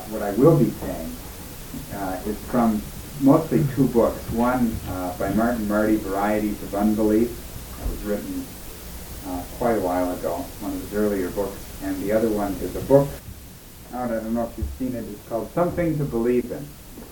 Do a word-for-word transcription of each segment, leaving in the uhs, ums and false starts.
what I will be saying uh, is from mostly two books. One uh, by Martin Marty, Varieties of Unbelief. That was written uh, quite a while ago, one of his earlier books. And the other one is a book out, I don't know if you've seen it, it's called Something to Believe In.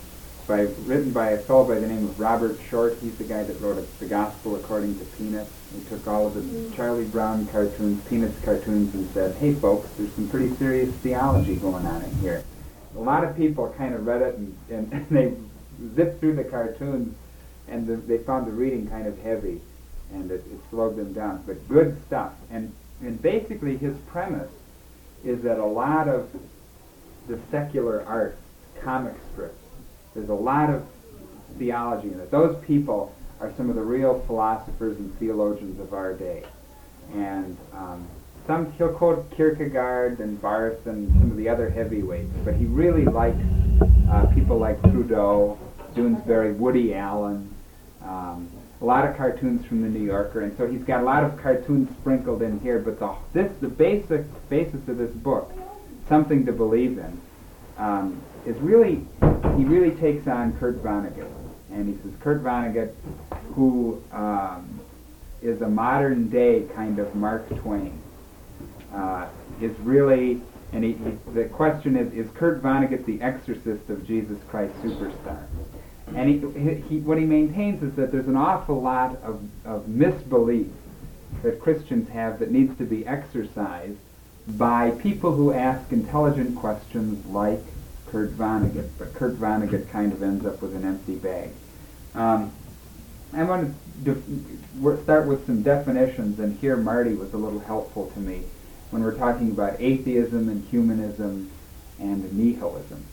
By, written by a fellow by the name of Robert Short. He's the guy that wrote a, The Gospel According to Peanuts. He took all of the mm. Charlie Brown cartoons, Peanuts cartoons, and said, hey folks, there's some pretty serious theology going on in here. A lot of people kind of read it and, and, and they zipped through the cartoons and the, they found the reading kind of heavy and it, it slowed them down. But good stuff. And, and basically his premise is that a lot of the secular art, comic strips, there's a lot of theology in it. Those people are some of the real philosophers and theologians of our day. And um, some he'll quote Kierkegaard and Barth and some of the other heavyweights, but he really likes uh, people like Trudeau, Doonesbury, Woody Allen, um, a lot of cartoons from the New Yorker, and so he's got a lot of cartoons sprinkled in here. But the this the basic basis of this book, Something to Believe In, um, is really he really takes on Kurt Vonnegut, and he says Kurt Vonnegut, who um, is a modern day kind of Mark Twain, uh, is really, and he, he, the question is, is Kurt Vonnegut the exorcist of Jesus Christ Superstar? And he, he, what he maintains is that there's an awful lot of, of misbelief that Christians have that needs to be exorcised by people who ask intelligent questions like Kurt Vonnegut, but Kurt Vonnegut kind of ends up with an empty bag. Um, I want to def- start with some definitions, and here Marty was a little helpful to me when we're talking about atheism and humanism and nihilism.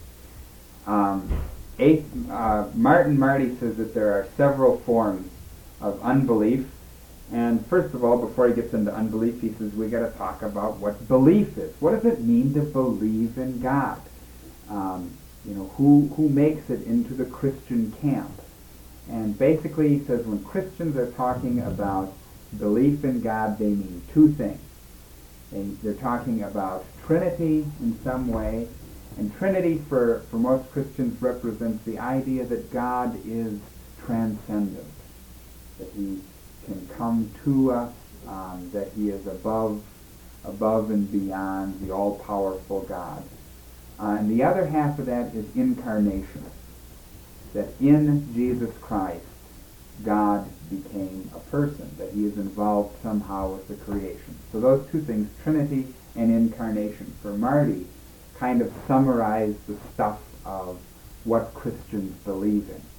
Um, a- uh, Martin Marty says that there are several forms of unbelief, and first of all, before he gets into unbelief, he says we got to talk about what belief is. What does it mean to believe in God? Um, you know, who who makes it into the Christian camp? And basically he says when Christians are talking about belief in God, they mean two things. They, they're talking about Trinity in some way, and Trinity for, for most Christians represents the idea that God is transcendent, that he can come to us, um, that he is above, above and beyond the all-powerful God. Uh, and the other half of that is incarnation, that in Jesus Christ, God became a person, that he is involved somehow with the creation. So those two things, Trinity and incarnation, for Marty, kind of summarize the stuff of what Christians believe in.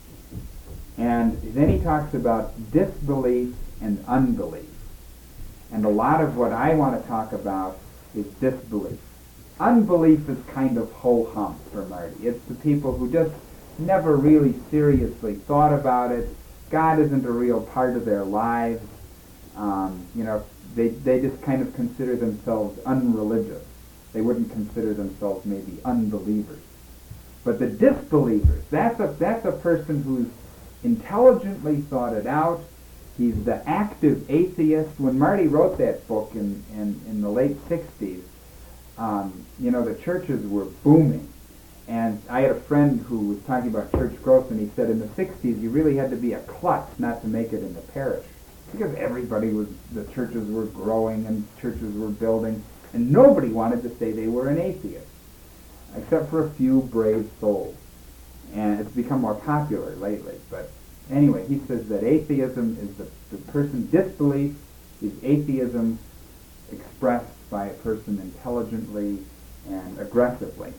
And then he talks about disbelief and unbelief. And a lot of what I want to talk about is disbelief. Unbelief is kind of ho-hum for Marty. It's the people who just never really seriously thought about it. God isn't a real part of their lives. Um, you know, they they just kind of consider themselves unreligious. They wouldn't consider themselves maybe unbelievers. But the disbelievers, that's a that's a person who's intelligently thought it out. He's the active atheist. When Marty wrote that book in, in, in the late sixties, um, you know, the churches were booming. And I had a friend who was talking about church growth, and he said in the sixties you really had to be a klutz not to make it in the parish. Because everybody was, the churches were growing and churches were building, and nobody wanted to say they were an atheist, except for a few brave souls. And it's become more popular lately. But anyway, he says that atheism is the, the person's disbelief is atheism expressed by a person intelligently and aggressively.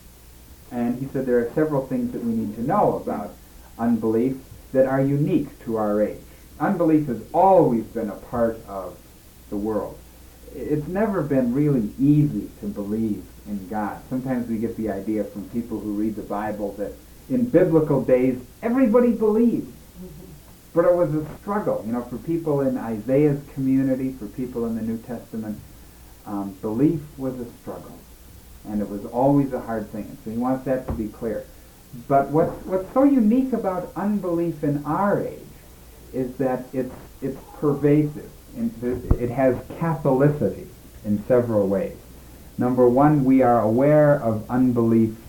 And he said there are several things that we need to know about unbelief that are unique to our age. Unbelief has always been a part of the world. It's never been really easy to believe in God. Sometimes we get the idea from people who read the Bible that in biblical days everybody believed. But it was a struggle, you know, for people in Isaiah's community, for people in the New Testament. Um, belief was a struggle, and it was always a hard thing. And so he wants that to be clear. But what's what's so unique about unbelief in our age is that it's it's pervasive. It has catholicity in several ways. Number one, we are aware of unbelief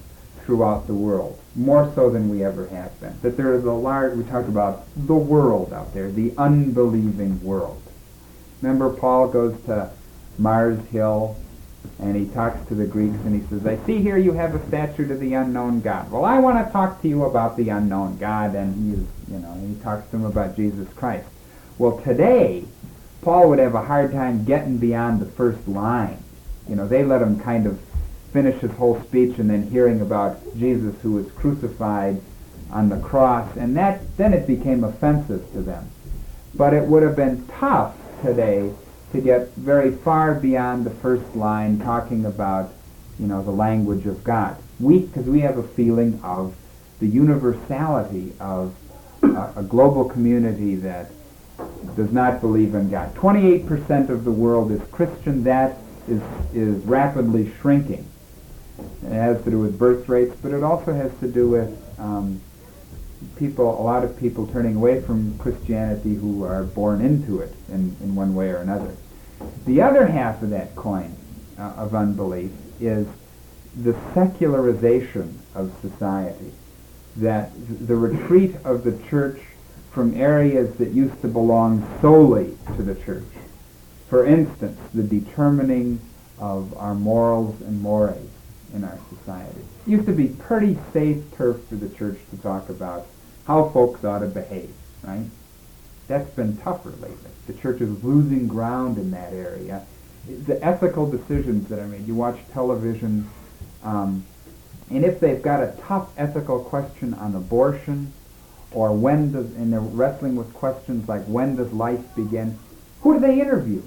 throughout the world, more so than we ever have been. That there is a large, we talked about the world out there, the unbelieving world. Remember, Paul goes to Mars Hill, and he talks to the Greeks, and he says, I see here you have a statue to the unknown God. Well, I want to talk to you about the unknown God, and he is, you know, and he talks to him about Jesus Christ. Well, today, Paul would have a hard time getting beyond the first line. You know, they let him kind of finish his whole speech and then hearing about Jesus who was crucified on the cross, and that then it became offensive to them. But it would have been tough today to get very far beyond the first line talking about, you know, the language of God. We, because we have a feeling of the universality of a, a global community that does not believe in God. twenty-eight percent of the world is Christian. That is, is rapidly shrinking. It has to do with birth rates, but it also has to do with um, people, a lot of people turning away from Christianity who are born into it in, in one way or another. The other half of that coin uh, of unbelief is the secularization of society, that the retreat of the church from areas that used to belong solely to the church. For instance, the determining of our morals and mores in our society. It used to be pretty safe turf for the church to talk about how folks ought to behave, right? That's been tougher lately. The church is losing ground in that area. The ethical decisions that are made, you watch television, um, and if they've got a tough ethical question on abortion, or when does, and they're wrestling with questions like when does life begin, who do they interview?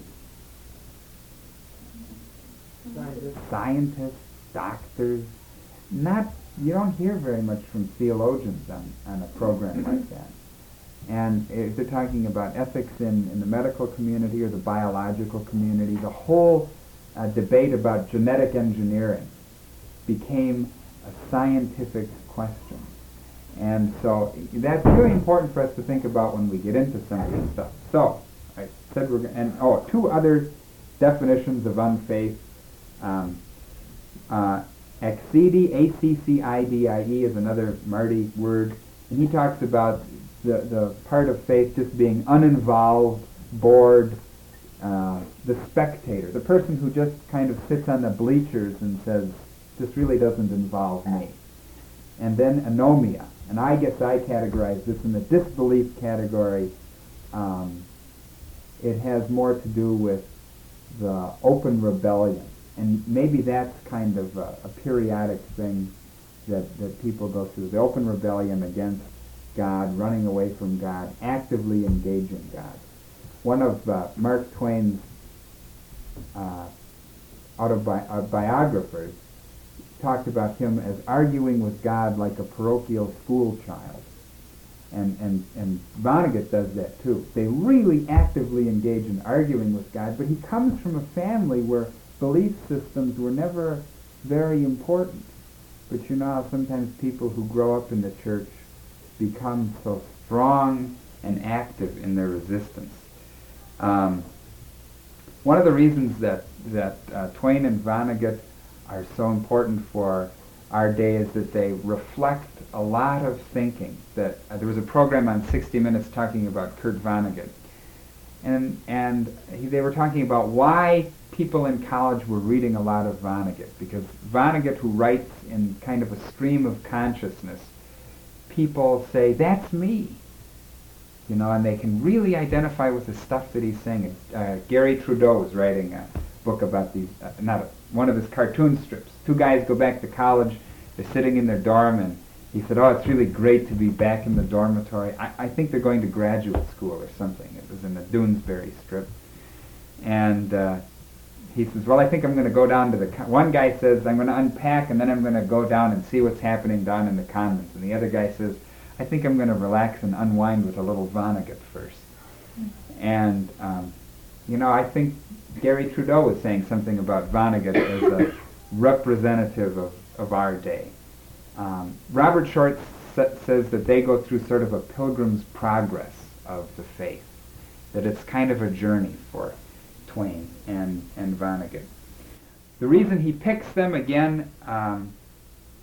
Scientists. Scientists, doctors. Not, you don't hear very much from theologians on, on a program like that. And if they're talking about ethics in, in the medical community or the biological community, the whole uh, debate about genetic engineering became a scientific question. And so that's really important for us to think about when we get into some of this stuff. So, I said we're going to, and oh, two other definitions of unfaith. Um, uh, Accidi, A C C I D I E, is another Marty word. And he talks about the, the part of faith just being uninvolved, bored, uh, the spectator, the person who just kind of sits on the bleachers and says, this really doesn't involve me. And then anomia. And I guess I categorize this in the disbelief category. Um, it has more to do with the open rebellion. And maybe that's kind of a, a periodic thing that, that people go through. The open rebellion against God, running away from God, actively engaging God. One of uh, Mark Twain's uh, autobiographers talked about him as arguing with God like a parochial school child. And, and, and Vonnegut does that too. They really actively engage in arguing with God, but he comes from a family where belief systems were never very important. But you know how sometimes people who grow up in the church become so strong and active in their resistance. Um, one of the reasons that, that uh, Twain and Vonnegut are so important for our day is that they reflect a lot of thinking. That uh, there was a program on sixty minutes talking about Kurt Vonnegut, and and he, they were talking about why people in college were reading a lot of Vonnegut, because Vonnegut, who writes in kind of a stream of consciousness, people say, that's me, you know, and they can really identify with the stuff that he's saying. Uh, Gary Trudeau is writing a book about these, uh, not a, one of his cartoon strips. Two guys go back to college, they're sitting in their dorm, and he said, oh, it's really great to be back in the dormitory. I, I think they're going to graduate school or something. It was in the Doonesbury strip. And uh, he says, well, I think I'm going to go down to the... Con-. One guy says, I'm going to unpack, and then I'm going to go down and see what's happening down in the convents. And the other guy says, I think I'm going to relax and unwind with a little Vonnegut first. And, um, you know, I think Gary Trudeau was saying something about Vonnegut as a representative of, of our day. Um, Robert Short sa- says that they go through sort of a pilgrim's progress of the faith, that it's kind of a journey for Twain and, and Vonnegut. The reason he picks them, again, um,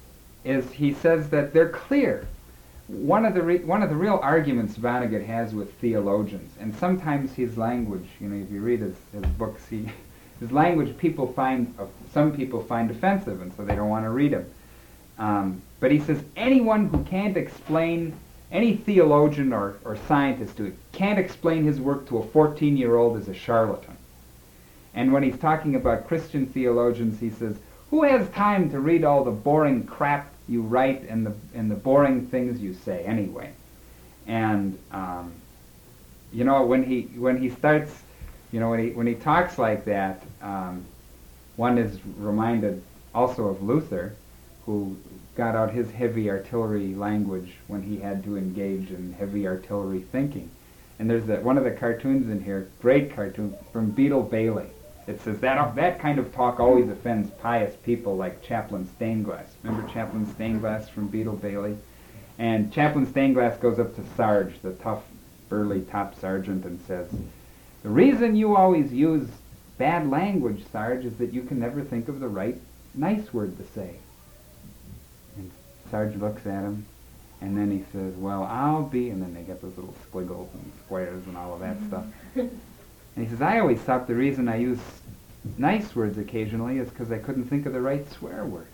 is he says that they're clear. One of the re- one of the real arguments Vonnegut has with theologians, and sometimes his language, you know, if you read his, his books, he, his language people find, uh, some people find offensive, and so they don't want to read him. Um, but he says anyone who can't explain, any theologian or, or scientist who can't explain his work to a fourteen-year-old is a charlatan. And when he's talking about Christian theologians, he says, who has time to read all the boring crap you write and the and the boring things you say anyway? And um, you know, when he when he starts, you know, when he when he talks like that, um, one is reminded also of Luther, who got out his heavy artillery language when he had to engage in heavy artillery thinking. And there's that one of the cartoons in here, great cartoon from Beetle Bailey. It says that that kind of talk always offends pious people like Chaplain Stainglass. Remember Chaplain Stainglass from Beetle Bailey? And Chaplain Stainglass goes up to Sarge, the tough, burly top sergeant, and says, the reason you always use bad language, Sarge, is that you can never think of the right nice word to say. And Sarge looks at him, and then he says, well, I'll be, and then they get those little squiggles and squares and all of that stuff. And he says, I always thought the reason I use nice words occasionally is because I couldn't think of the right swear word.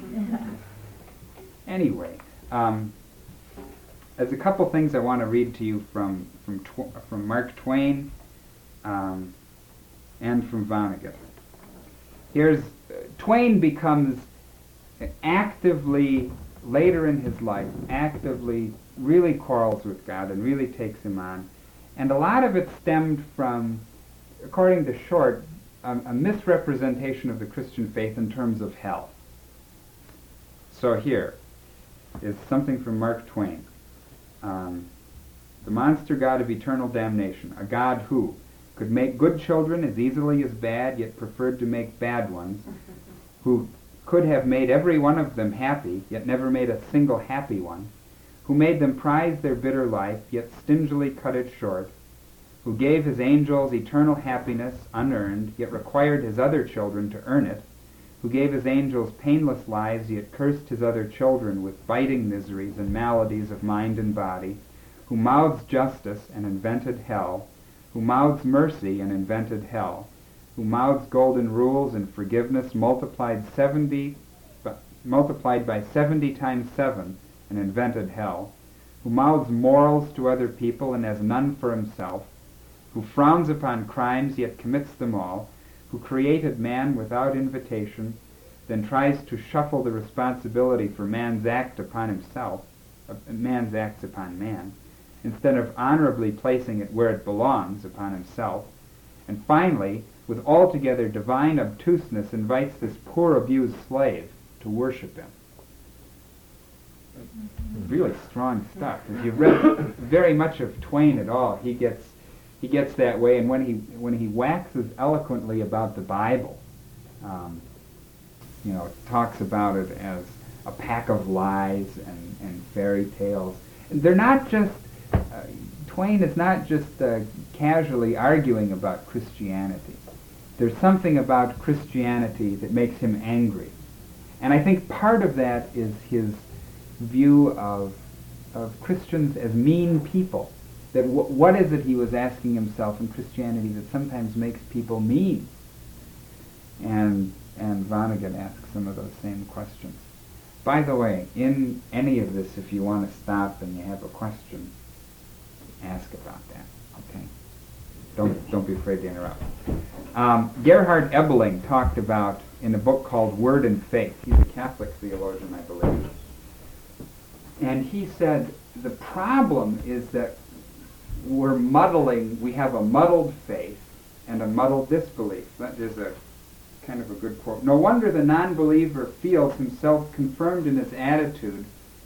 Anyway, um, there's a couple things I want to read to you from from, tw- from Mark Twain um, and from Vonnegut. Here's, uh, Twain becomes actively, later in his life, actively really quarrels with God and really takes him on. And a lot of it stemmed from, according to Short, um, a misrepresentation of the Christian faith in terms of hell. So here is something from Mark Twain. Um, the monster god of eternal damnation, a god who could make good children as easily as bad, yet preferred to make bad ones, who could have made every one of them happy, yet never made a single happy one, who made them prize their bitter life, yet stingily cut it short, who gave his angels eternal happiness unearned, yet required his other children to earn it, who gave his angels painless lives, yet cursed his other children with biting miseries and maladies of mind and body, who mouths justice and invented hell, who mouths mercy and invented hell, who mouths golden rules and forgiveness multiplied seventy, multiplied by seventy times seven, and invented hell, who mouths morals to other people and has none for himself, who frowns upon crimes yet commits them all, who created man without invitation, then tries to shuffle the responsibility for man's act upon himself, uh, man's acts upon man, instead of honorably placing it where it belongs, upon himself, and finally, with altogether divine obtuseness, invites this poor abused slave to worship him. Really strong stuff. If you've read very much of Twain at all, he gets he gets that way, and when he when he waxes eloquently about the Bible, um, you know, talks about it as a pack of lies and, and fairy tales. And they're not just uh, Twain is not just uh, casually arguing about Christianity. There's something about Christianity that makes him angry, and I think part of that is his view of of Christians as mean people. That w- what is it he was asking himself in Christianity that sometimes makes people mean? And and Vonnegut asks some of those same questions. By the way, in any of this, if you want to stop and you have a question, ask about that. Okay? Don't don't be afraid to interrupt. Um, Gerhard Ebeling talked about in a book called Word and Faith. He's a Catholic theologian, I believe. And he said the problem is that we're muddling, we have a muddled faith and a muddled disbelief. That is a kind of a good quote. No wonder the non-believer feels himself confirmed in his attitude,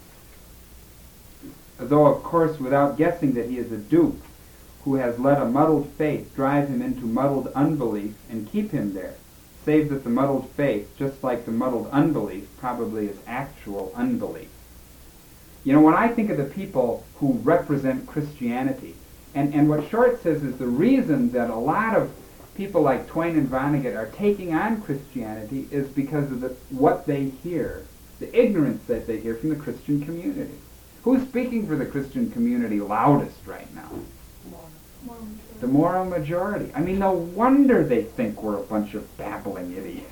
though of course without guessing that he is a dupe who has let a muddled faith drive him into muddled unbelief and keep him there, save that the muddled faith, just like the muddled unbelief, probably is actual unbelief. You know, when I think of the people who represent Christianity, and, and what Short says is the reason that a lot of people like Twain and Vonnegut are taking on Christianity is because of the, what they hear the ignorance that they hear from the Christian community. Who's speaking for the Christian community loudest right now? The moral majority. I mean, no wonder they think we're a bunch of babbling idiots.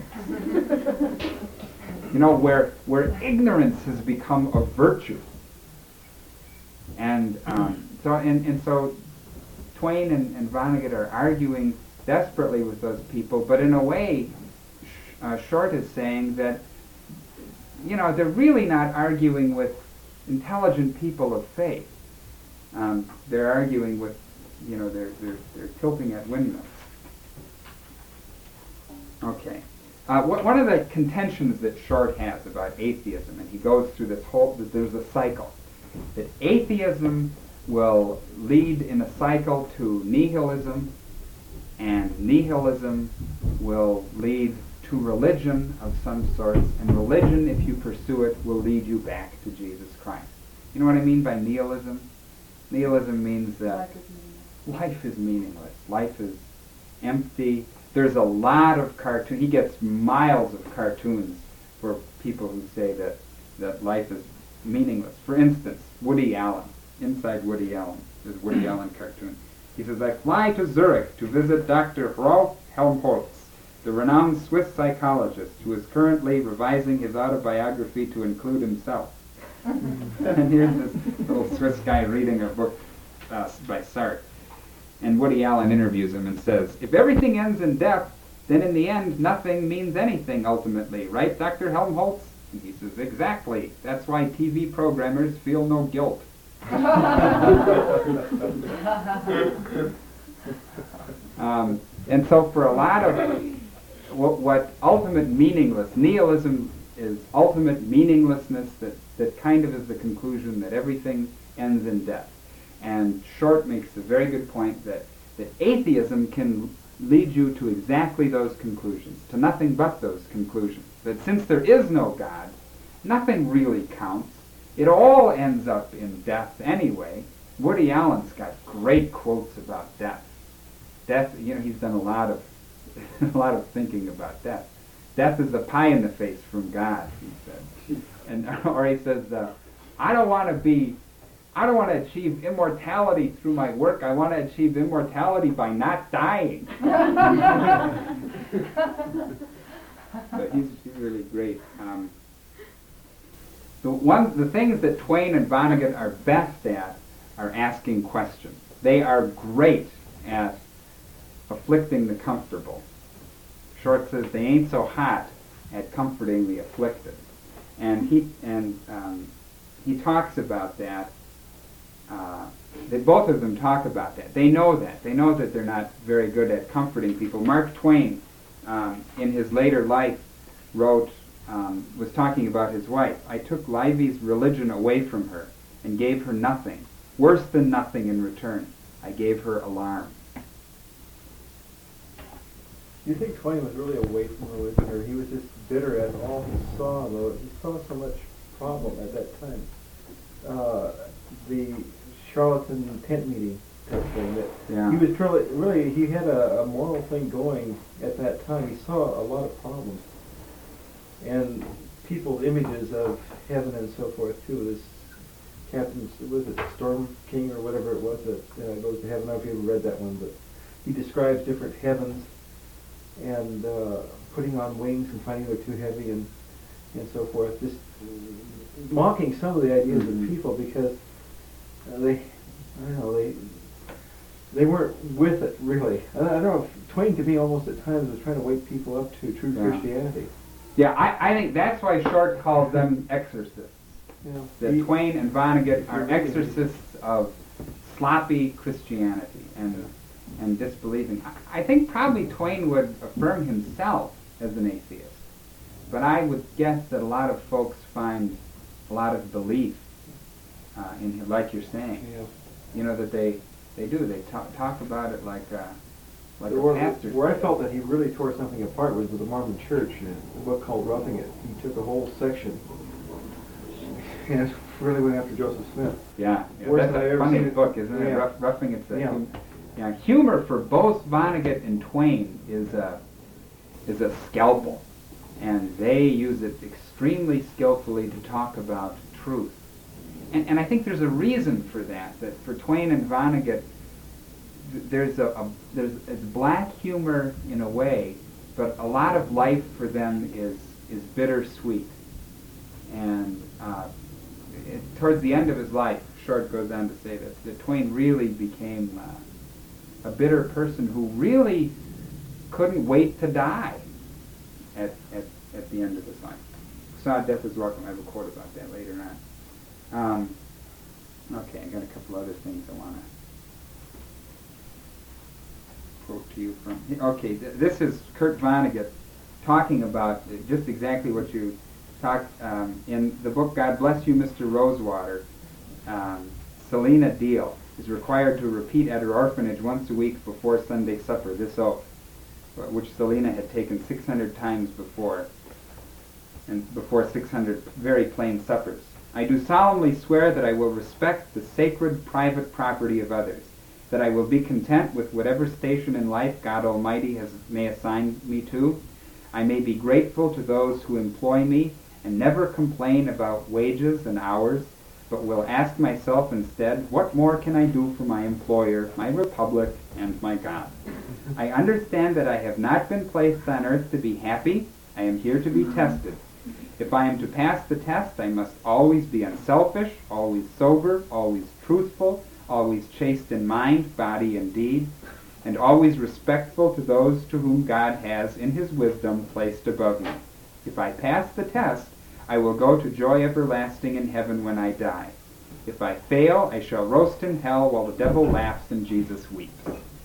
You know, where where ignorance has become a virtue. And um, so and, and so Twain and, and Vonnegut are arguing desperately with those people, but in a way, uh, Short is saying that, you know, they're really not arguing with intelligent people of faith. Um, they're arguing with, you know, they're, they're, they're tilting at windmills. Okay. Uh, wh- one of the contentions that Short has about atheism, and he goes through this whole, that there's a cycle, that atheism will lead in a cycle to nihilism, and nihilism will lead to religion of some sort, and religion, if you pursue it, will lead you back to Jesus Christ. You know what I mean by nihilism? Nihilism means that life is meaningless. Life is empty. There's a lot of cartoons. He gets miles of cartoons for people who say that, that life is meaningless. For instance, Woody Allen. Inside Woody Allen, there's Woody Allen cartoon. He says, I fly to Zurich to visit Doctor Rolf Helmholtz, the renowned Swiss psychologist who is currently revising his autobiography to include himself. And here's this little Swiss guy reading a book uh, by Sartre. And Woody Allen interviews him and says, if everything ends in death, then in the end nothing means anything ultimately, right, Doctor Helmholtz? And he says, exactly. That's why T V programmers feel no guilt. um, and so for a lot of what, what ultimate meaningless, nihilism is ultimate meaninglessness that, that kind of is the conclusion that everything ends in death. And Short makes a very good point that, that atheism can lead you to exactly those conclusions, to nothing but those conclusions. That since there is no God, nothing really counts. It all ends up in death anyway. Woody Allen's got great quotes about death. Death, you know, he's done a lot of a lot of thinking about death. Death is a pie in the face from God, he said. And or he says, uh, I don't want to be, I don't want to achieve immortality through my work. I want to achieve immortality by not dying. But he's, he's really great. Um, The one, the things that Twain and Vonnegut are best at are asking questions. They are great at afflicting the comfortable. Short says they ain't so hot at comforting the afflicted, and he and um, he talks about that. Uh, they both of them talk about that. They know that. They know that they're not very good at comforting people. Mark Twain, um, in his later life, wrote. Um, was talking about his wife. I took Livy's religion away from her and gave her nothing, worse than nothing in return. I gave her alarm. Do you think Twain was really away from religion, or he was just bitter at all he saw, though? He saw so much problem at that time. Uh, the charlatan tent meeting type thing, that Yeah. he was truly, really, he had a, a moral thing going at that time. He saw a lot of problems. And people's images of heaven and so forth too. This Captain, was it Storm King or whatever it was that uh, goes to heaven? I don't know if you ever read that one, but he describes different heavens and uh, putting on wings and finding they're too heavy and and so forth. Just mocking some of the ideas Mm-hmm. of people because uh, they, I don't know, they they weren't with it really. I, I don't know. If Twain to me almost at times was trying to wake people up to true Yeah. Christianity. Yeah, I, I think that's why Short calls them exorcists. Yeah. That He- Twain and Vonnegut are exorcists of sloppy Christianity and and disbelieving. I, I think probably Twain would affirm himself as an atheist, but I would guess that a lot of folks find a lot of belief uh, in him, like you're saying. Yeah. You know that they they do. They talk talk about it like a, like a Where, pastor. where I felt that he really tore something apart was with the Mormon Church, a book called Roughing It. He took a whole section and really went after Joseph Smith. Yeah, yeah Worse that's than I a ever funny seen it. book, isn't it? Yeah. Rough, roughing It's a Yeah. hum- yeah, humor for both Vonnegut and Twain is a is a scalpel. and they use it extremely skillfully to talk about truth. And, and I think there's a reason for that, that for Twain and Vonnegut, th- there's a, a there's it's black humor in a way, but a lot of life for them is is bittersweet. And uh, it, towards the end of his life, Short goes on to say that, that Twain really became uh, a bitter person who really couldn't wait to die at, at, at the end of his life. Saw Death is Welcome. I have a quote about that later on. Um, okay, I got a couple other things I want to quote to you from. Okay, th- this is Kurt Vonnegut talking about just exactly what you talked um, in the book God Bless You, Mister Rosewater. Um, Selina Deal is required to repeat at her orphanage once a week before Sunday supper this oath, which Selina had taken six hundred times before, and before six hundred very plain suppers. I do solemnly swear that I will respect the sacred private property of others, that I will be content with whatever station in life God Almighty has may assign me to. I may be grateful to those who employ me and never complain about wages and hours, but will ask myself instead, what more can I do for my employer, my republic, and my God? I understand that I have not been placed on earth to be happy. I am here to be tested. If I am to pass the test, I must always be unselfish, always sober, always truthful, always chaste in mind, body, and deed, and always respectful to those to whom God has, in his wisdom, placed above me. If I pass the test, I will go to joy everlasting in heaven when I die. If I fail, I shall roast in hell while the devil laughs and Jesus weeps.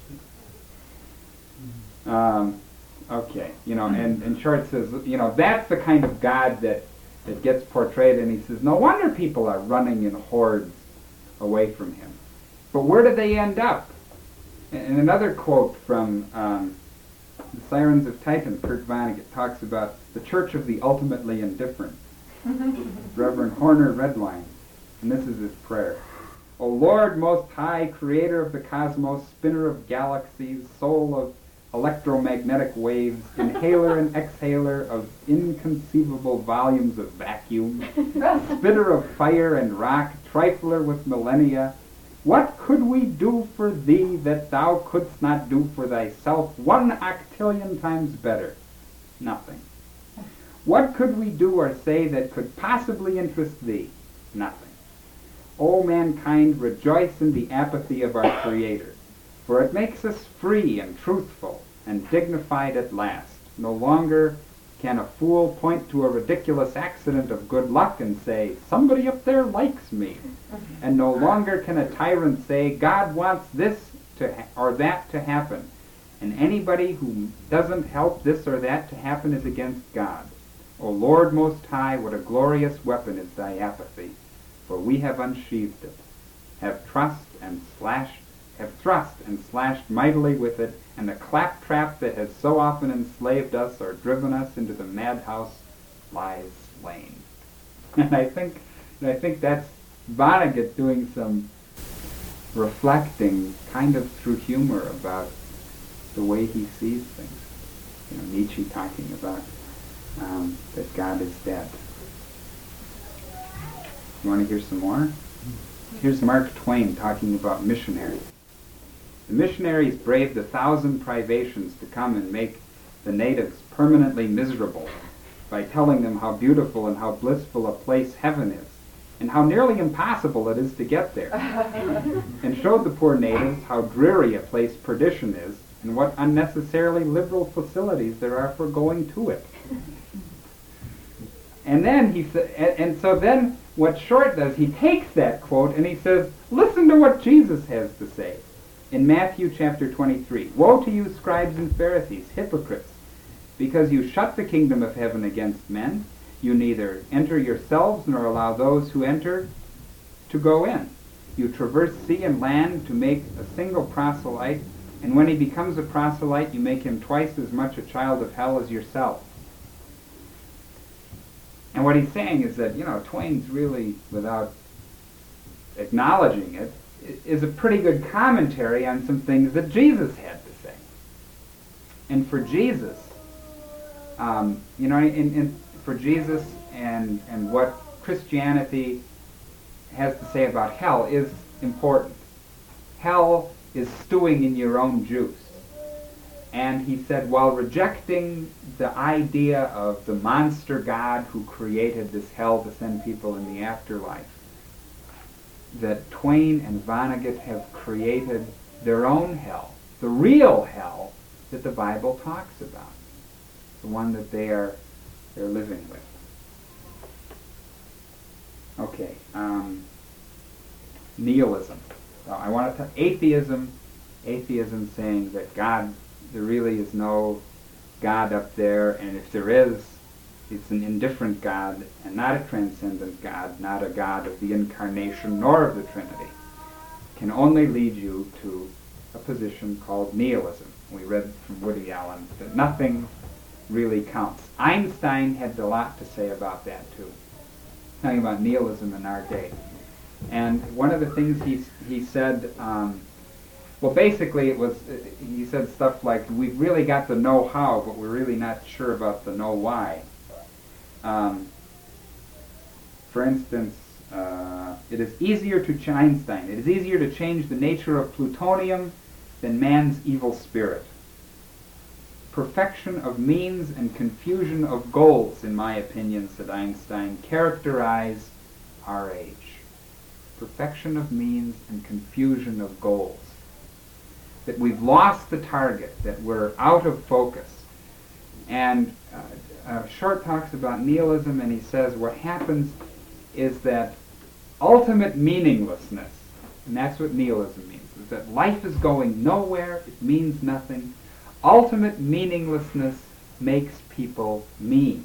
Um, okay, you know, and, and Short says, you know, that's the kind of God that, that gets portrayed, and he says, no wonder people are running in hordes away from him. But where do they end up? And another quote from um, The Sirens of Titan, Kurt Vonnegut, talks about the Church of the Ultimately Indifferent. Reverend Horner Redwine, and this is his prayer. O Lord Most High, creator of the cosmos, spinner of galaxies, soul of electromagnetic waves, inhaler and exhaler of inconceivable volumes of vacuum, spitter of fire and rock, trifler with millennia, what could we do for thee that thou couldst not do for thyself one octillion times better? Nothing. What could we do or say that could possibly interest thee? Nothing. O mankind, rejoice in the apathy of our Creator, for it makes us free and truthful and dignified at last. No longer can a fool point to a ridiculous accident of good luck and say, somebody up there likes me. And no longer can a tyrant say, God wants this to ha- or that to happen. And anybody who doesn't help this or that to happen is against God. O Lord Most High, what a glorious weapon is thy apathy, for we have unsheathed it, have trust and slashed, have thrust and slashed mightily with it, and the claptrap that has so often enslaved us or driven us into the madhouse lies slain. And I think, and I think that's Vonnegut doing some reflecting, kind of through humor, about the way he sees things. You know, Nietzsche talking about um, that God is dead. You want to hear some more? Here's Mark Twain talking about missionaries. The missionaries braved a thousand privations to come and make the natives permanently miserable by telling them how beautiful and how blissful a place heaven is, and how nearly impossible it is to get there, and showed the poor natives how dreary a place perdition is, and what unnecessarily liberal facilities there are for going to it. And then he sa- and, and so then what Short does, he takes that quote and he says, listen to what Jesus has to say in Matthew chapter twenty-three. Woe to you, scribes and Pharisees, hypocrites, because you shut the kingdom of heaven against men. You neither enter yourselves nor allow those who enter to go in. You traverse sea and land to make a single proselyte, and when he becomes a proselyte, you make him twice as much a child of hell as yourself. And what he's saying is that, you know, Twain's really, without acknowledging it, is a pretty good commentary on some things that Jesus had to say. And for Jesus, Um, you know, in, in, for Jesus and, and what Christianity has to say about hell is important. Hell is stewing in your own juice. And he said, while rejecting the idea of the monster God who created this hell to send people in the afterlife, that Twain and Vonnegut have created their own hell, the real hell that the Bible talks about, the one that they are they're living with. Okay, um, nihilism. So I want to atheism. Atheism saying that God, there really is no God up there, and if there is, it's an indifferent God and not a transcendent God, not a God of the incarnation nor of the Trinity, can only lead you to a position called nihilism. We read from Woody Allen that nothing really counts. Einstein had a lot to say about that too, talking about nihilism in our day. And one of the things he he said, um, well, basically it was, he said stuff like, we've really got the know-how, but we're really not sure about the know-why. Um, for instance, uh, it is easier to, ch- Einstein, it is easier to change the nature of plutonium than man's evil spirit. Perfection of means and confusion of goals, in my opinion, said Einstein, characterize our age. Perfection of means and confusion of goals. That we've lost the target, that we're out of focus. And uh, uh, Short talks about nihilism, and he says what happens is that ultimate meaninglessness, and that's what nihilism means, is that life is going nowhere, it means nothing. Ultimate meaninglessness makes people mean.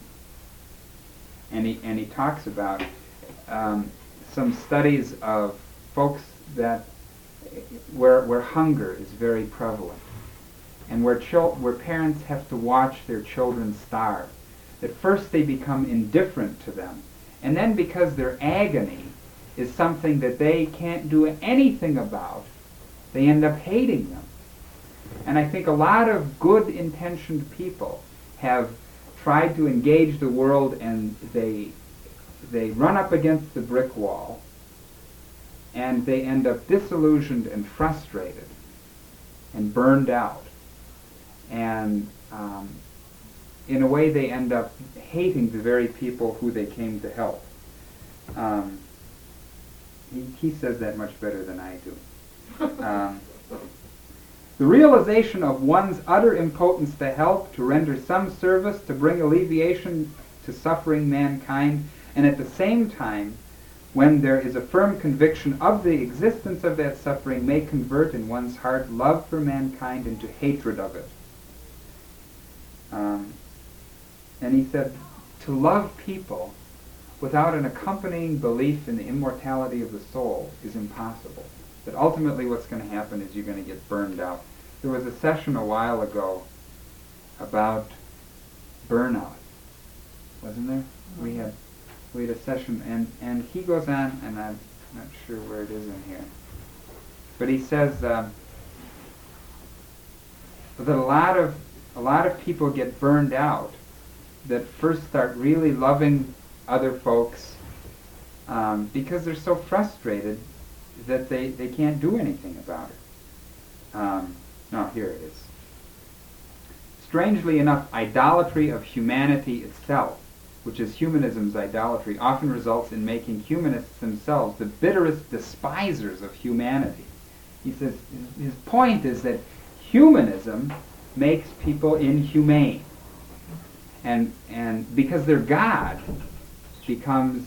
And he, and he talks about um, some studies of folks that where where hunger is very prevalent, and where chil- where parents have to watch their children starve. At first they become indifferent to them, and then because their agony is something that they can't do anything about, they end up hating them. And I think a lot of good-intentioned people have tried to engage the world, and they they run up against the brick wall, and they end up disillusioned and frustrated and burned out. And um, in a way they end up hating the very people who they came to help. Um, he, he says that much better than I do. Um, the realization of one's utter impotence to help, to render some service, to bring alleviation to suffering mankind, and at the same time, when there is a firm conviction of the existence of that suffering, may convert in one's heart love for mankind into hatred of it. Um, and he said, to love people without an accompanying belief in the immortality of the soul is impossible. That ultimately what's going to happen is you're going to get burned out. There was a session a while ago about burnout, wasn't there? We had we had a session, and, and he goes on, and I'm not sure where it is in here, but he says um, that a lot of a lot of people get burned out that first start really loving other folks um, because they're so frustrated that they, they can't do anything about it. Um, no, here it is. Strangely enough, idolatry of humanity itself, which is humanism's idolatry, often results in making humanists themselves the bitterest despisers of humanity. He says his point is that humanism makes people inhumane. And and because their God becomes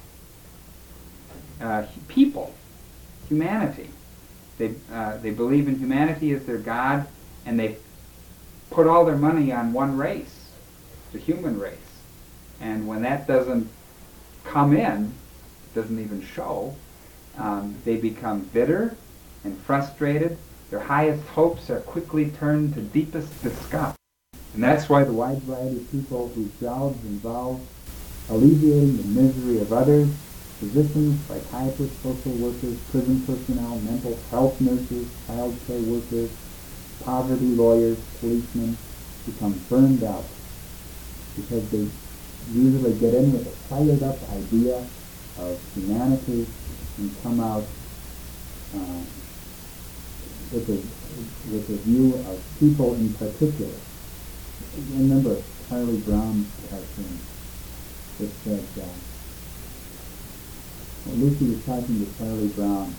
uh, people, humanity. They uh, they believe in humanity as their God, and they put all their money on one race, the human race. And when that doesn't come in, doesn't even show, um, they become bitter and frustrated. Their highest hopes are quickly turned to deepest disgust. And that's why the wide variety of people whose jobs involve alleviating the misery of others, physicians, psychiatrists, social workers, prison personnel, mental health nurses, child care workers, poverty lawyers, policemen, become burned out. because they usually get in with a fired up idea of humanity and come out uh, with a with a view of people in particular. Remember Charlie Brown's cartoon. It said, uh, well, Lucy was talking to Charlie Brown.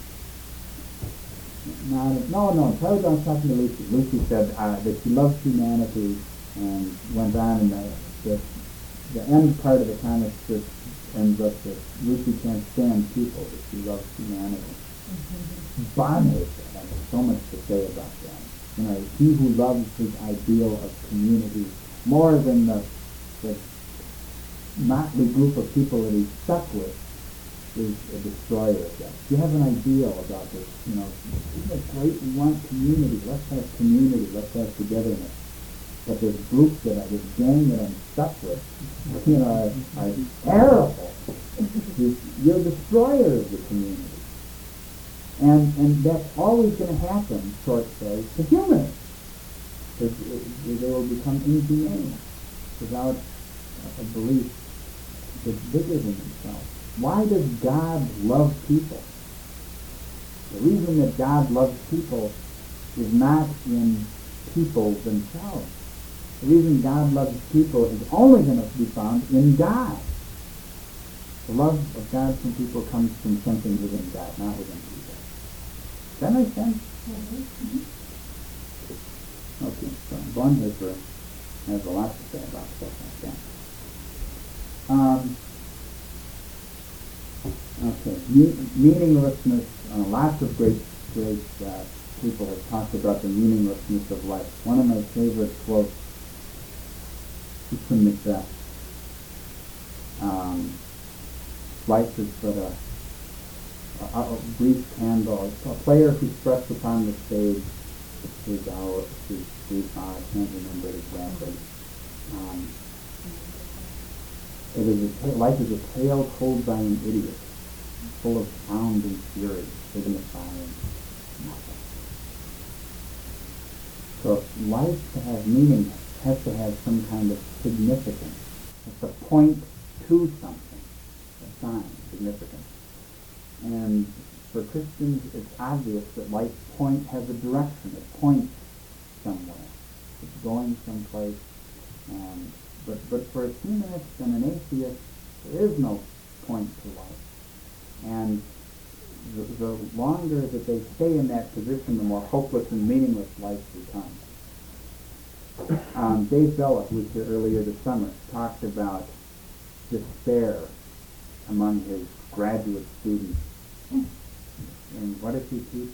No, no, no, Charlie Brown was talking to Lucy. Lucy said uh, that she loves humanity, and went on, and the, the, the end part of the comic strip ends up that Lucy can't stand people, but she loves humanity. Mm-hmm. Barney has so much to say about that. You know, he who loves his ideal of community more than the, the motley group of people that he's stuck with is a destroyer of that. You have an ideal about this, you know, it's great, we want community, let's have community, let's have togetherness. But there's groups that I, this gang that I'm stuck with, you know, are, are terrible. You're a destroyer of the community. And and that's always going to happen, Short says, to humans. Because they will become inhumane without a belief that's bigger than themselves. Why does God love people? The reason that God loves people is not in people themselves. The reason God loves people is only going to be found in God. The love of God from people comes from something within God, not within people. Does that make sense? Mm-hmm. Okay, so Bonhoeffer has a lot to say about stuff like that. Um, okay, Me- meaninglessness, uh, lots of great, great uh, people have talked about the meaninglessness of life. One of my favorite quotes is from Macbeth. Um, life is but a, a, a brief candle. A player who struts upon the stage his hour, his brief hour, I can't remember it exactly. Um, it is a, life is a tale told by an idiot, full of sound and fury, signifying nothing. So life to have meaning has to have some kind of significance. It's a point to something, a sign, significance. And for Christians, it's obvious that life's point has a direction. It points somewhere. It's going someplace. And, but, but for a humanist and an atheist, there is no point to life. And the, the longer that they stay in that position, the more hopeless and meaningless life becomes. Um, Dave Bella, who was here earlier this summer, talked about despair among his graduate students. And what does he teach?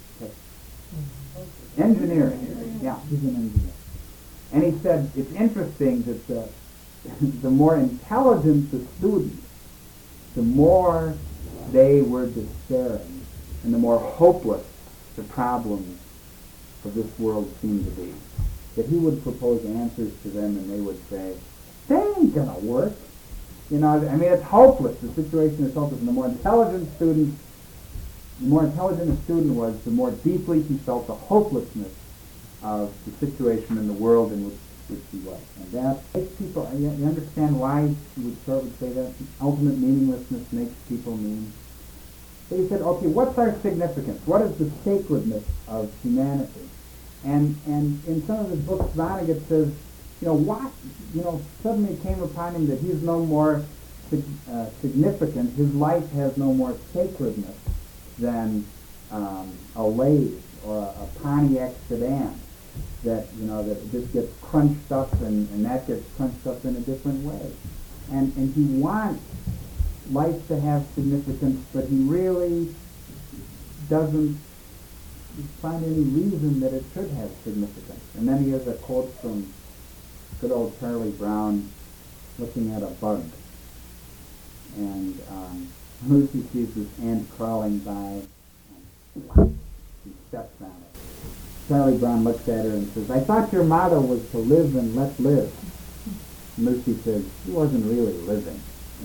Engineering. Yeah, he's an engineer. And he said it's interesting that the, the more intelligent the students, the more they were despairing, and the more hopeless the problems of this world seemed to be. That he would propose answers to them, and they would say, "They ain't gonna work." You know, I mean, it's hopeless. The situation is hopeless. And the more intelligent student, the more intelligent a student was, the more deeply he felt the hopelessness of the situation in the world in which, which he was. And that makes people, you, you understand why he would start would say that? Ultimate meaninglessness makes people mean. So he said, okay, what's our significance? What is the sacredness of humanity? And and in some of his books, Vonnegut says, you know, what, you know, suddenly came upon him that he's no more uh, significant, his life has no more sacredness than um, a lathe or a, a Pontiac sedan, that, you know, that this gets crunched up and, and that gets crunched up in a different way. And, and he wants life to have significance, but he really doesn't find any reason that it should have significance. And then he has a quote from good old Charlie Brown looking at a bug. And um, Lucy sees this ant crawling by, and he steps on it. Charlie Brown looks at her and says, "I thought your motto was to live and let live." And Lucy says, "He wasn't really living."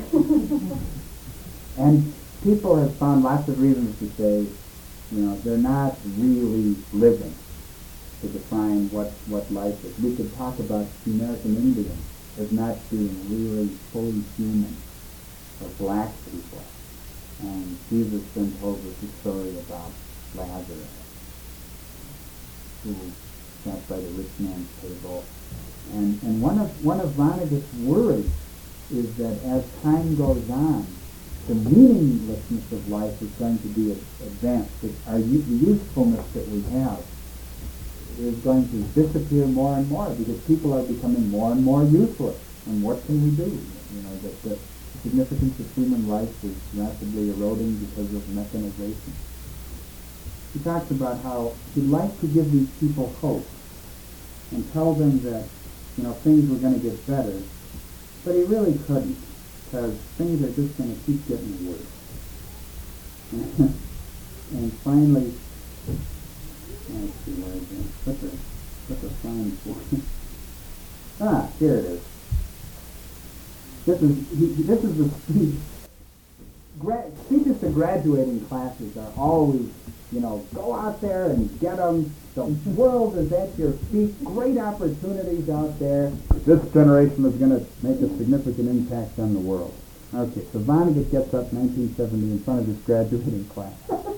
And people have found lots of reasons to say, you know, they're not really living, to define what, what life is. We could talk about the American Indian. as not being really fully human, or black people. And Jesus then told us the story about Lazarus, who sat by the rich man's table. And and one of one of Vonnegut's worries is that as time goes on, the meaninglessness of life is going to be advanced. That our u- the usefulness that we have is going to disappear more and more because people are becoming more and more useless. And what can we do? You know, that the significance of human life is rapidly eroding because of mechanization. He talks about how he'd like to give these people hope and tell them that, you know, things were going to get better, but he really couldn't, because things are just going to keep getting worse. And finally, let's see, where is it? What's the, what's the sign for? Ah, here it is. This is he, this is the speech. Gra- speeches to graduating classes are always, you know, go out there and get them. The world is at your feet. Great opportunities out there. This generation is going to make a significant impact on the world. Okay, so Vonnegut gets up nineteen seventy in front of his graduating class.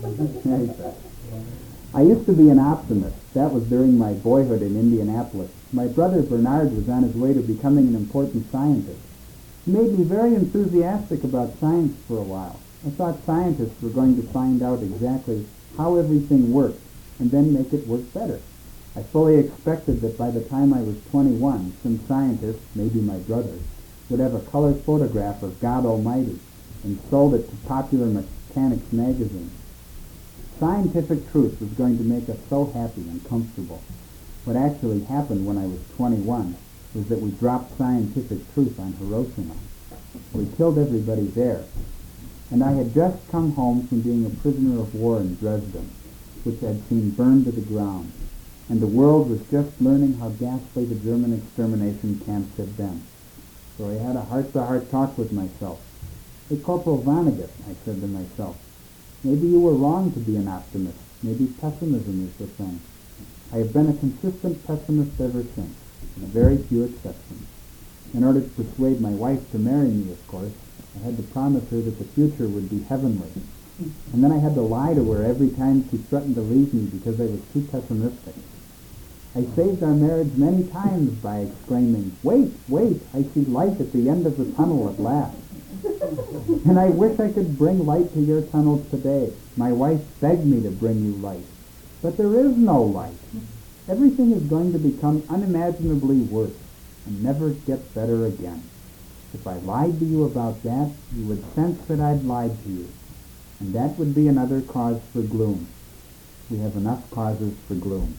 I used to be an optimist. That was during my boyhood in Indianapolis. My brother Bernard was on his way to becoming an important scientist. He made me very enthusiastic about science for a while. I thought scientists were going to find out exactly how everything worked and then make it work better. I fully expected that by the time I was twenty-one, some scientist, maybe my brother, would have a color photograph of God Almighty and sold it to Popular Mechanics magazine. Scientific truth was going to make us so happy and comfortable. What actually happened when I was twenty-one was that we dropped scientific truth on Hiroshima. We killed everybody there. And I had just come home from being a prisoner of war in Dresden, which had seen burned to the ground. And the world was just learning how ghastly the German extermination camps had been. So I had a heart-to-heart talk with myself. Hey, Corporal Vonnegut, I said to myself, maybe you were wrong to be an optimist. Maybe pessimism is the thing. I have been a consistent pessimist ever since, with very few exceptions. In order to persuade my wife to marry me, of course, I had to promise her that the future would be heavenly. And then I had to lie to her every time she threatened to leave me because I was too pessimistic. I saved our marriage many times by exclaiming, wait, wait, I see light at the end of the tunnel at last. And I wish I could bring light to your tunnel today. My wife begged me to bring you light. But there is no light. Everything is going to become unimaginably worse and never get better again. If I lied to you about that, you would sense that I'd lied to you. And that would be another cause for gloom. We have enough causes for gloom.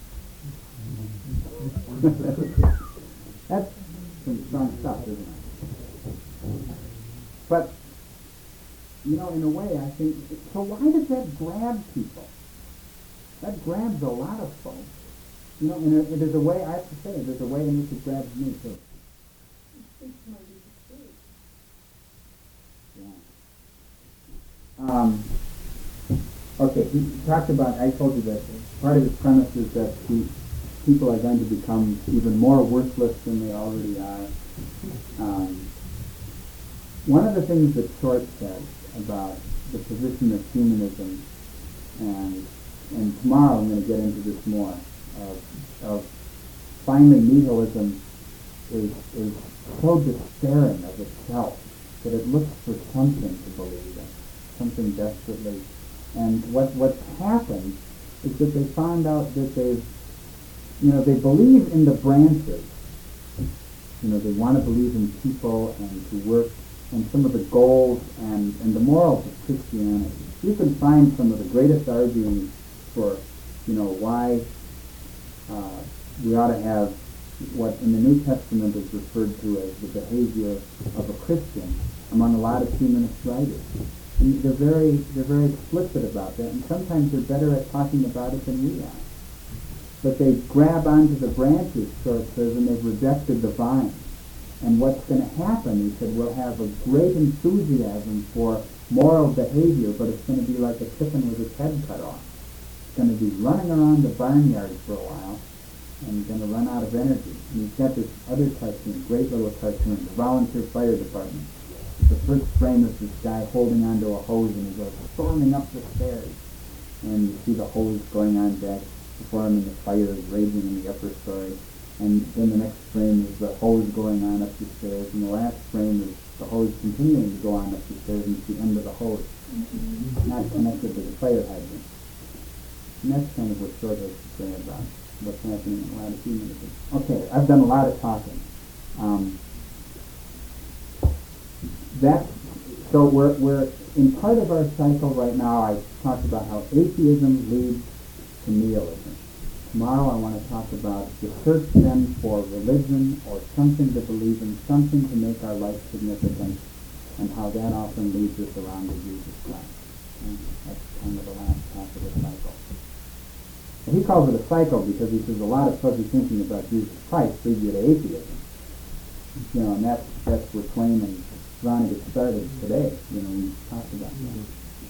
That's some strong stuff, isn't it? But, you know, in a way, I think, so why does that grab people? That grabs a lot of folks. You know, in a, there's a way, I have to say, there's a way in which it grabs me, too. Yeah. Um, okay, he talked about, I told you that part of his premise is that he, people are going to become even more worthless than they already are. Um, one of the things that Short said about the position of humanism, and and tomorrow I'm going to get into this more, of, of finally nihilism is, is so despairing of itself that it looks for something to believe in, something desperately. And what what's happened is that they found out that they've, you know, they believe in the branches. You know, they want to believe in people and to work and some of the goals and, and the morals of Christianity. You can find some of the greatest arguments for, you know, why uh, we ought to have what in the New Testament is referred to as the behavior of a Christian among a lot of humanist writers. And they're very they're very explicit about that, and sometimes they're better at talking about it than we are. But they grab onto the branches, so it says, and they've rejected the vine. And what's going to happen, he said, we'll have a great enthusiasm for moral behavior, but it's going to be like a chicken with its head cut off. It's going to be running around the barnyard for a while, and going to run out of energy. And he's got this other cartoon, great little cartoon, the volunteer fire department. The first frame is this guy holding onto a hose and he goes storming up the stairs. And you see the hose going on deck before him and the fire is raging in the upper story. And then the next frame is the hose going on up the stairs. And the last frame is the hose continuing to go on up the stairs and it's the end of the hose. Mm-hmm. Not connected to the fire hydrant. And that's kind of what Short has to say about what's happening in a lot of human. Okay, I've done a lot of talking. Um, that, so we're, we're in part of our cycle right now. I talked about how atheism leads to nihilism. Tomorrow I want to talk about the search then for religion or something to believe in, something to make our life significant, and how that often leads us around to Jesus Christ. And that's kind of the last half of the cycle. And he calls it a cycle because he says a lot of fuzzy thinking about Jesus Christ leads you to atheism. You know, and that's, that's where Twain and Vonnegut started today. You know, we talked about that.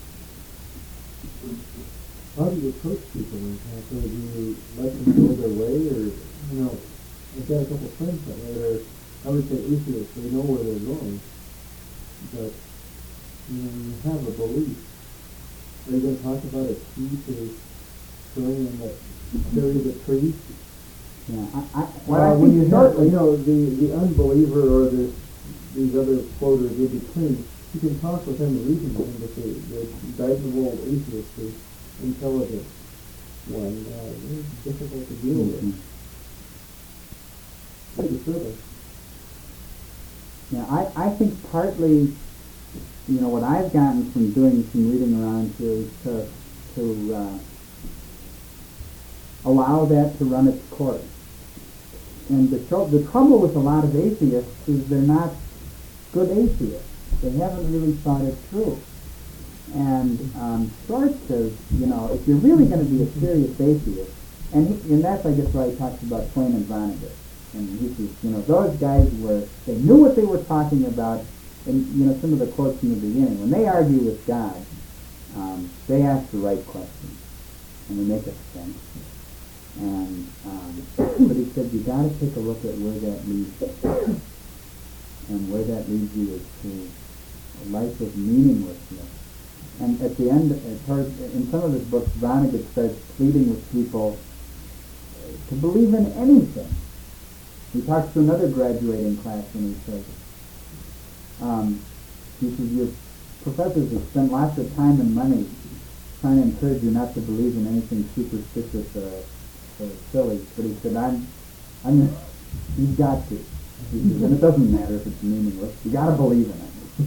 How do you approach people in Catholic? Do you let them go their way, or, you know, I've got a couple of friends that way that are, I would say atheists, they know where they're going, but, you know, you have a belief. Are you going to talk about a key to bringing that carry the tree? Yeah, I, I, well, uh, I when you have, shortly, you know, the, the unbeliever or this, these other floaters in between, you can talk with them and reason with them, but the, the dyed-in-the-wool atheist, the intelligent one, uh, it's difficult to deal mm-hmm. with. Pretty service. Yeah, I, I think partly, you know, what I've gotten from doing some reading around here is to, to uh, allow that to run its course. And the, tr- the trouble with a lot of atheists is they're not good atheists. They haven't really thought it through. And um, Short says, you know, if you're really going to be a serious atheist, and, he, and that's, I guess, why he talks about Twain and Vonnegut. And he says, you know, those guys were, they knew what they were talking about, and, you know, some of the quotes in the beginning, when they argue with God, um, they ask the right questions, and they make it sense. And, um, but he said, you got to take a look at where that leads you. And where that leads you is to a life of meaninglessness. And at the end, at her, in some of his books, Vonnegut starts pleading with people to believe in anything. He talks to another graduating class and he says, um, he says, your professors have spent lots of time and money trying to encourage you not to believe in anything superstitious or, or silly. But he said, I'm, I'm, you've got to. He says, and it doesn't matter if it's meaningless. You got to believe in it.